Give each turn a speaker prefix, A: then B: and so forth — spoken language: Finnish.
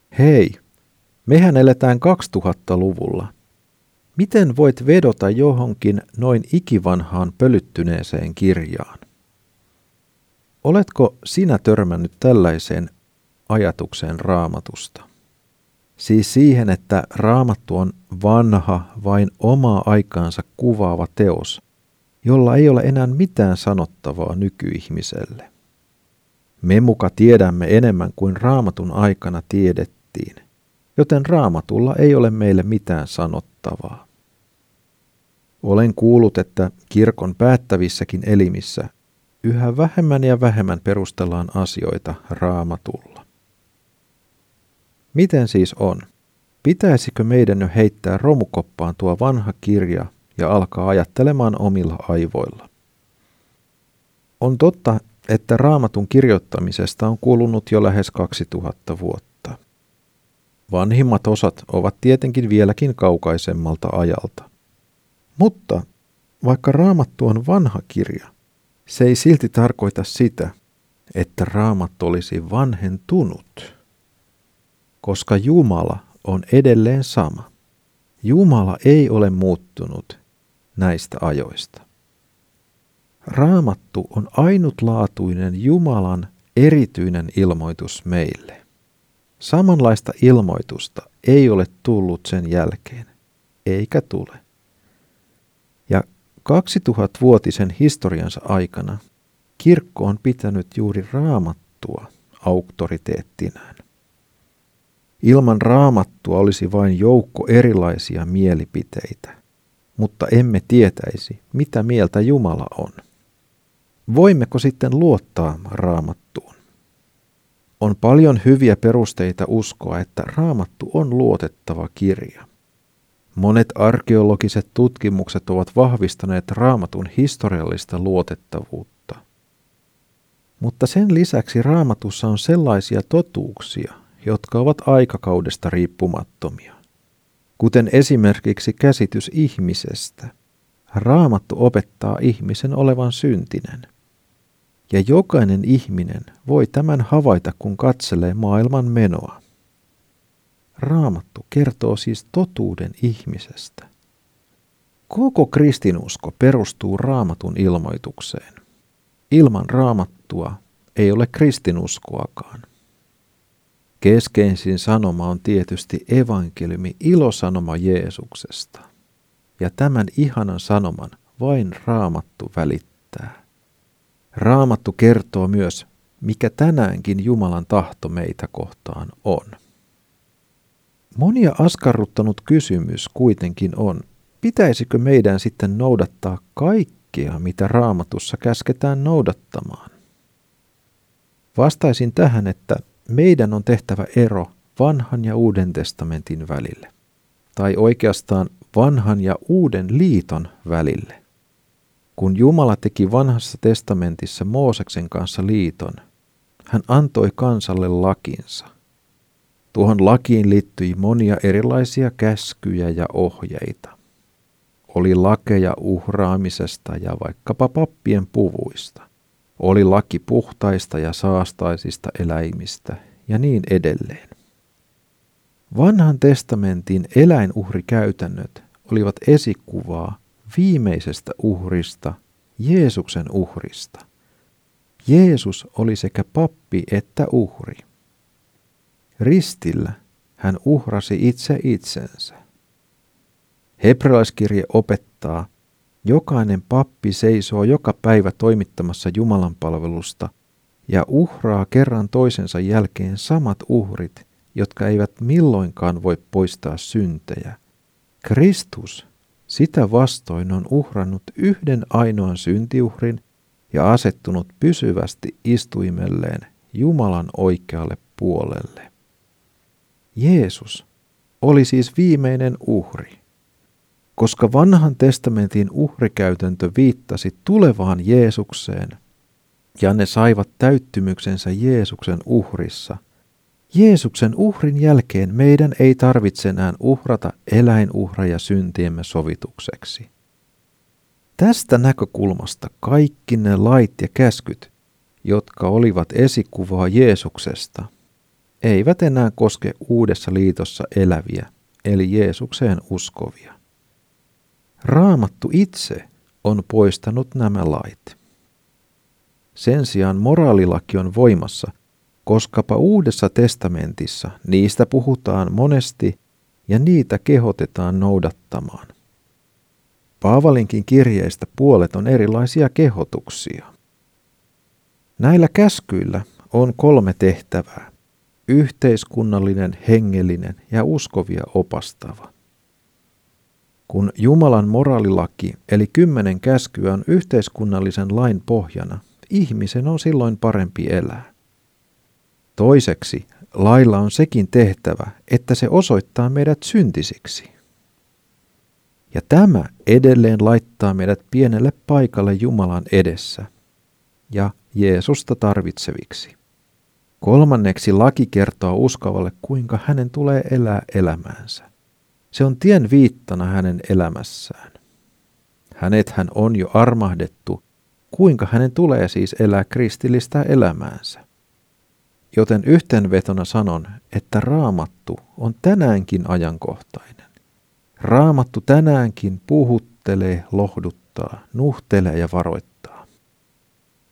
A: Hei, mehän eletään 2000-luvulla. Miten voit vedota johonkin noin ikivanhaan pölyttyneeseen kirjaan? Oletko sinä törmännyt tällaiseen ajatukseen Raamatusta? Siis siihen, että Raamattu on vanha, vain omaa aikaansa kuvaava teos, jolla ei ole enää mitään sanottavaa nykyihmiselle. Me muka tiedämme enemmän kuin Raamatun aikana tiedettiin, joten Raamatulla ei ole meille mitään sanottavaa. Olen kuullut, että kirkon päättävissäkin elimissä yhä vähemmän ja vähemmän perustellaan asioita Raamatulla. Miten siis on? Pitäisikö meidän jo heittää romukoppaan tuo vanha kirja ja alkaa ajattelemaan omilla aivoilla? On totta, että Raamatun kirjoittamisesta on kulunut jo lähes 2000 vuotta. Vanhimmat osat ovat tietenkin vieläkin kaukaisemmalta ajalta. Mutta vaikka Raamattu on vanha kirja, se ei silti tarkoita sitä, että Raamattu olisi vanhentunut. Koska Jumala on edelleen sama. Jumala ei ole muuttunut näistä ajoista. Raamattu on ainutlaatuinen Jumalan erityinen ilmoitus meille. Samanlaista ilmoitusta ei ole tullut sen jälkeen, eikä tule. Ja 2000-vuotisen historiansa aikana kirkko on pitänyt juuri Raamattua auktoriteettinään. Ilman Raamattua olisi vain joukko erilaisia mielipiteitä, mutta emme tietäisi, mitä mieltä Jumala on. Voimmeko sitten luottaa Raamattuun? On paljon hyviä perusteita uskoa, että Raamattu on luotettava kirja. Monet arkeologiset tutkimukset ovat vahvistaneet Raamatun historiallista luotettavuutta. Mutta sen lisäksi Raamatussa on sellaisia totuuksia, jotka ovat aikakaudesta riippumattomia, kuten esimerkiksi käsitys ihmisestä. Raamattu opettaa ihmisen olevan syntinen. Ja jokainen ihminen voi tämän havaita, kun katselee maailman menoa. Raamattu kertoo siis totuuden ihmisestä. Koko kristinusko perustuu Raamatun ilmoitukseen. Ilman Raamattua ei ole kristinuskoakaan. Keskeisin sanoma on tietysti evankeliumi, ilosanoma Jeesuksesta. Ja tämän ihanan sanoman vain Raamattu välittää. Raamattu kertoo myös, mikä tänäänkin Jumalan tahto meitä kohtaan on. Monia askarruttanut kysymys kuitenkin on, pitäisikö meidän sitten noudattaa kaikkea, mitä Raamatussa käsketään noudattamaan? Vastaisin tähän, että meidän on tehtävä ero vanhan ja uuden testamentin välille, tai oikeastaan vanhan ja uuden liiton välille. Kun Jumala teki vanhassa testamentissa Mooseksen kanssa liiton, hän antoi kansalle lakinsa. Tuohon lakiin liittyi monia erilaisia käskyjä ja ohjeita. Oli lakeja uhraamisesta ja vaikkapa pappien puvuista. Oli laki puhtaista ja saastaisista eläimistä ja niin edelleen. Vanhan testamentin eläinuhrikäytännöt olivat esikuvaa viimeisestä uhrista, Jeesuksen uhrista. Jeesus oli sekä pappi että uhri. Ristillä hän uhrasi itse itsensä. Hebrealaiskirje opettaa, jokainen pappi seisoo joka päivä toimittamassa Jumalan palvelusta ja uhraa kerran toisensa jälkeen samat uhrit, jotka eivät milloinkaan voi poistaa syntejä. Kristus sitä vastoin on uhrannut yhden ainoan syntiuhrin ja asettunut pysyvästi istuimelleen Jumalan oikealle puolelle. Jeesus oli siis viimeinen uhri. Koska vanhan testamentin uhrikäytäntö viittasi tulevaan Jeesukseen ja ne saivat täyttymyksensä Jeesuksen uhrissa, Jeesuksen uhrin jälkeen meidän ei tarvitse enää uhrata eläinuhreja syntiemme sovitukseksi. Tästä näkökulmasta kaikki ne lait ja käskyt, jotka olivat esikuvaa Jeesuksesta, eivät enää koske uudessa liitossa eläviä, eli Jeesukseen uskovia. Raamattu itse on poistanut nämä lait. Sen sijaan moraalilaki on voimassa, koskapa Uudessa testamentissa niistä puhutaan monesti ja niitä kehotetaan noudattamaan. Paavalinkin kirjeistä puolet on erilaisia kehotuksia. Näillä käskyillä on 3 tehtävää: yhteiskunnallinen, hengellinen ja uskovia opastava. Kun Jumalan moraalilaki eli 10 käskyä on yhteiskunnallisen lain pohjana, ihmisen on silloin parempi elää. Toiseksi, lailla on sekin tehtävä, että se osoittaa meidät syntisiksi. Ja tämä edelleen laittaa meidät pienelle paikalle Jumalan edessä ja Jeesusta tarvitseviksi. Kolmanneksi laki kertoo uskovalle, kuinka hänen tulee elää elämäänsä. Se on tien viittana hänen elämässään. Hänethän on jo armahdettu, kuinka hänen tulee siis elää kristillistä elämäänsä. Joten yhteenvetona sanon, että Raamattu on tänäänkin ajankohtainen. Raamattu tänäänkin puhuttelee, lohduttaa, nuhtelee ja varoittaa.